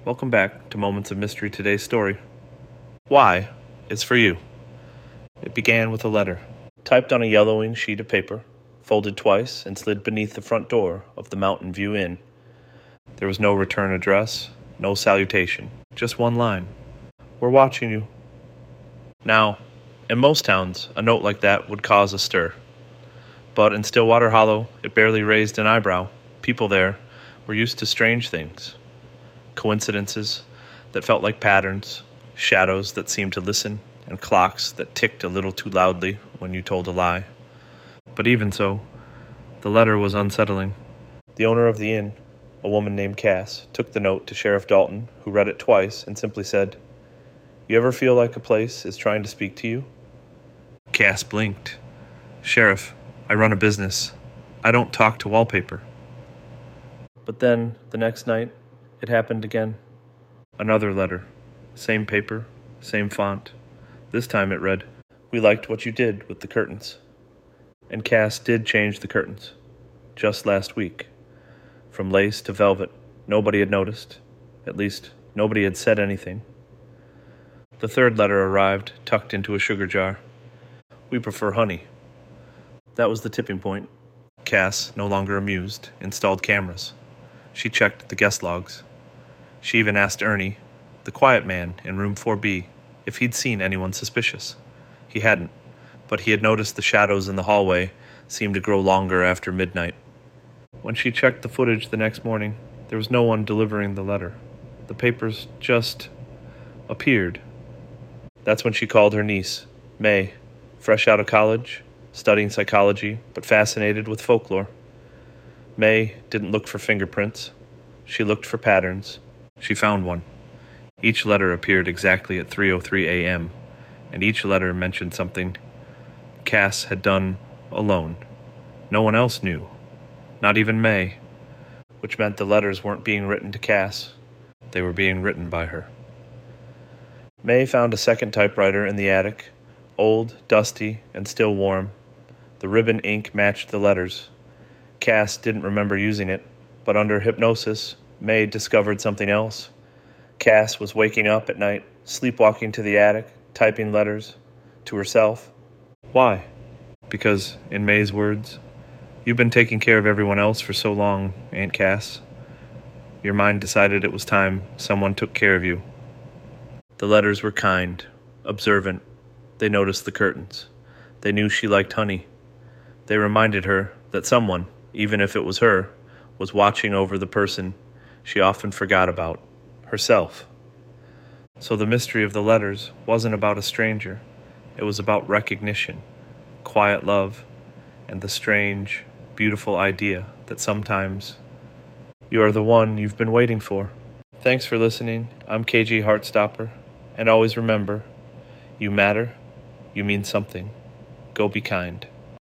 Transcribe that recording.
Welcome back to Moments of Mystery. Today's story, Why, is for you. It began with a letter, typed on a yellowing sheet of paper, folded twice and slid beneath the front door of the Mountain View Inn. There was no return address, no salutation, just one line. We're watching you. Now, in most towns, a note like that would cause a stir. But in Stillwater Hollow, it barely raised an eyebrow. People there were used to strange things. Coincidences that felt like patterns, shadows that seemed to listen, and clocks that ticked a little too loudly when you told a lie. But even so, the letter was unsettling. The owner of the inn, a woman named Cass, took the note to Sheriff Dalton, who read it twice and simply said, "You ever feel like a place is trying to speak to you?" Cass blinked. "Sheriff, I run a business. I don't talk to wallpaper." But then, the next night, it happened again. Another letter. Same paper, same font. This time it read, "We liked what you did with the curtains." And Cass did change the curtains. Just last week. From lace to velvet. Nobody had noticed. At least, nobody had said anything. The third letter arrived, tucked into a sugar jar. "We prefer honey." That was the tipping point. Cass, no longer amused, installed cameras. She checked the guest logs. She even asked Ernie, the quiet man in room 4B, if he'd seen anyone suspicious. He hadn't, but he had noticed the shadows in the hallway seemed to grow longer after midnight. When she checked the footage the next morning, there was no one delivering the letter. The papers just appeared. That's when she called her niece, May, fresh out of college, studying psychology, but fascinated with folklore. May didn't look for fingerprints. She looked for patterns. She found one. Each letter appeared exactly at 3:03 a.m., and each letter mentioned something Cass had done alone. No one else knew, not even May, which meant the letters weren't being written to Cass. They were being written by her. May found a second typewriter in the attic, old, dusty, and still warm. The ribbon ink matched the letters. Cass didn't remember using it, but under hypnosis, May discovered something else. Cass was waking up at night, sleepwalking to the attic, typing letters to herself. Why? Because, in May's words, "You've been taking care of everyone else for so long, Aunt Cass. Your mind decided it was time someone took care of you." The letters were kind, observant. They noticed the curtains. They knew she liked honey. They reminded her that someone, even if it was her, was watching over the person she often forgot about, herself. So the mystery of the letters wasn't about a stranger. It was about recognition, quiet love, and the strange, beautiful idea that sometimes you are the one you've been waiting for. Thanks for listening. I'm KG Heartstopper, and always remember, you matter, you mean something. Go be kind.